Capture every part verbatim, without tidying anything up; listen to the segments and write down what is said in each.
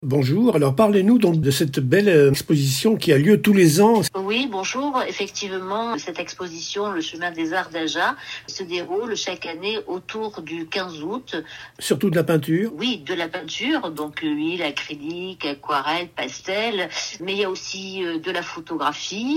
Bonjour, alors parlez-nous donc de cette belle euh, exposition qui a lieu tous les ans. Oui, bonjour. Effectivement, cette exposition, Le chemin des arts d'Aja, se déroule chaque année autour du quinze août. Surtout de la peinture. Oui, de la peinture, donc huile, acrylique, aquarelle, pastel, mais il y a aussi euh, de la photographie,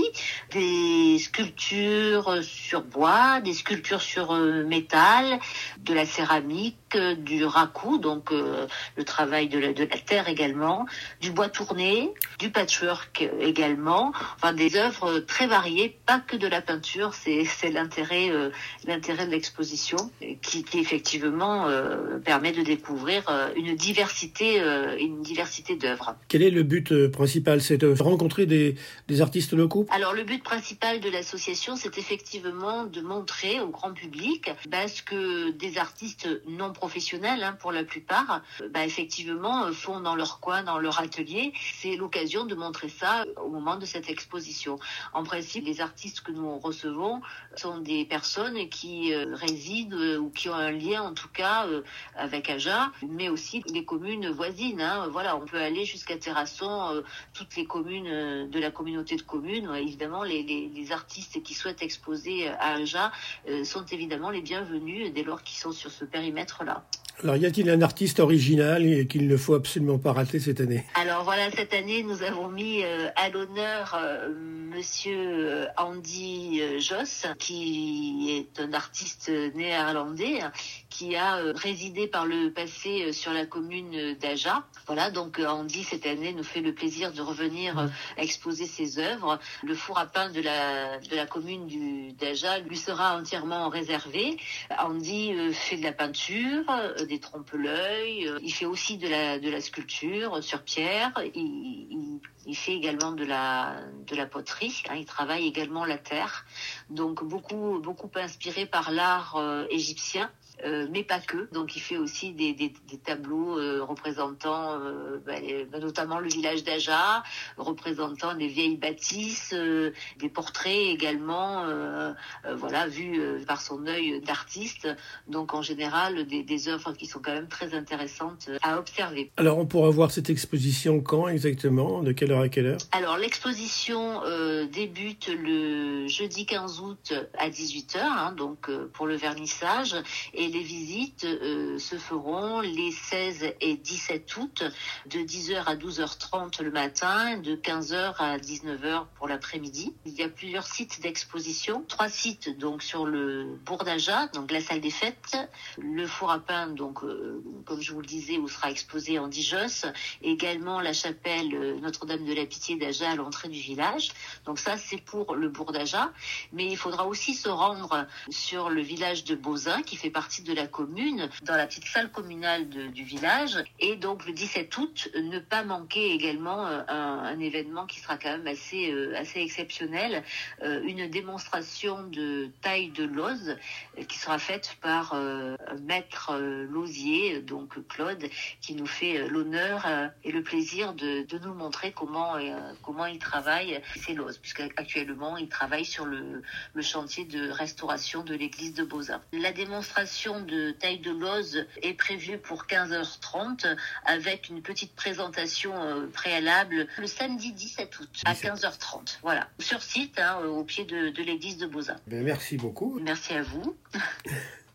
des sculptures sur bois, des sculptures sur euh, métal, de la céramique, euh, du raku, donc euh, le travail de la, de la terre également, du bois tourné, du patchwork également, enfin des œuvres très variées, pas que de la peinture, c'est, c'est l'intérêt, euh, l'intérêt de l'exposition qui, qui effectivement euh, permet de découvrir euh, une diversité, euh, une diversité d'œuvres. Quel est le but euh, principal? C'est de rencontrer des, des artistes locaux? Alors le but principal de l'association, c'est effectivement de montrer au grand public bah, ce que des artistes non professionnels, hein, pour la plupart, bah, effectivement font dans leur coin, dans leur atelier. C'est l'occasion de montrer ça au moment de cette exposition. En principe, les artistes que nous recevons sont des personnes qui euh, résident euh, ou qui ont un lien en tout cas euh, avec Aja, mais aussi les communes voisines. Hein. Voilà, on peut aller jusqu'à Terrasson, euh, toutes les communes euh, de la communauté de communes. Ouais, évidemment, les, les, les artistes qui souhaitent exposer à Aja euh, sont évidemment les bienvenus dès lors qu'ils sont sur ce périmètre-là. Alors, y a-t-il un artiste original et qu'il ne faut absolument pas rater cette année? Alors voilà, cette année, nous avons mis euh, à l'honneur euh, Monsieur Andy euh, Joss, qui est un artiste néerlandais, qui a euh, résidé par le passé euh, sur la commune d'Aja. Voilà, donc euh, Andy, cette année, nous fait le plaisir de revenir euh, exposer ses œuvres. Le four à pain de la, de la commune du, d'Aja lui sera entièrement réservé. Andy euh, fait de la peinture, euh, des trompe-l'œil, euh, il fait aussi de la, de la sculpture sur pierre, il, il, il fait également de la, de la poterie, hein, il travaille également la terre, donc beaucoup, beaucoup inspiré par l'art euh, égyptien. Euh, mais pas que. Donc il fait aussi des, des, des tableaux euh, représentant euh, bah, les, bah, notamment le village d'Aja, représentant des vieilles bâtisses, euh, des portraits également, euh, euh, voilà, vus euh, par son œil d'artiste. Donc en général des, des œuvres qui sont quand même très intéressantes à observer. Alors on pourra voir cette exposition quand exactement? De quelle heure à quelle heure? Alors l'exposition euh, débute le jeudi quinze août à dix-huit heures, hein, donc euh, pour le vernissage, et les visites euh, se feront les seize et dix-sept août, de dix heures à douze heures trente le matin, de quinze heures à dix-neuf heures pour l'après-midi. Il y a plusieurs sites d'exposition, trois sites donc sur le bourg d'Aja, donc la salle des fêtes, le four à pain, donc euh, comme je vous le disais, où sera exposé Andy Joss, également la chapelle euh, Notre-Dame de la Pitié d'Aja à l'entrée du village. Donc ça, c'est pour le bourg d'Aja, mais il faudra aussi se rendre sur le village de Bozin, qui fait partie de la commune, dans la petite salle communale de, du village. Et donc le dix-sept août, ne pas manquer également euh, un, un événement qui sera quand même assez, euh, assez exceptionnel, euh, une démonstration de taille de lauze euh, qui sera faite par euh, un maître euh, lausier, donc Claude, qui nous fait euh, l'honneur euh, et le plaisir de, de nous montrer comment, euh, comment il travaille ces lauzes, puisqu'actuellement il travaille sur le, le chantier de restauration de l'église de Bozin. La démonstration de taille de lauze est prévue pour quinze heures trente avec une petite présentation euh, préalable le samedi dix-sept août à quinze heures trente. Voilà, sur site, hein, au pied de, de l'église de Bozin. Ben, merci beaucoup. Merci à vous.